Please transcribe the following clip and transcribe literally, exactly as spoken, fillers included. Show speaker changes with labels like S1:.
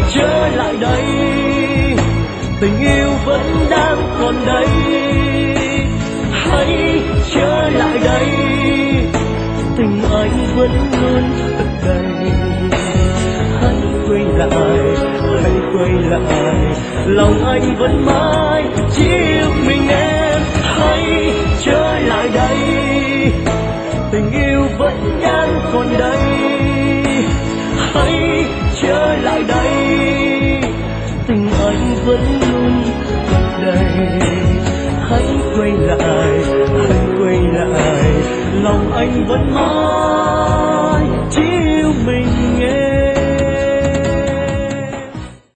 S1: trở lại đây, tình yêu vẫn đang còn đây. Hãy trở lại đây, tình anh vẫn luôn thật đầy. Hãy quay lại, hãy quay lại, lòng anh vẫn mãi chiếu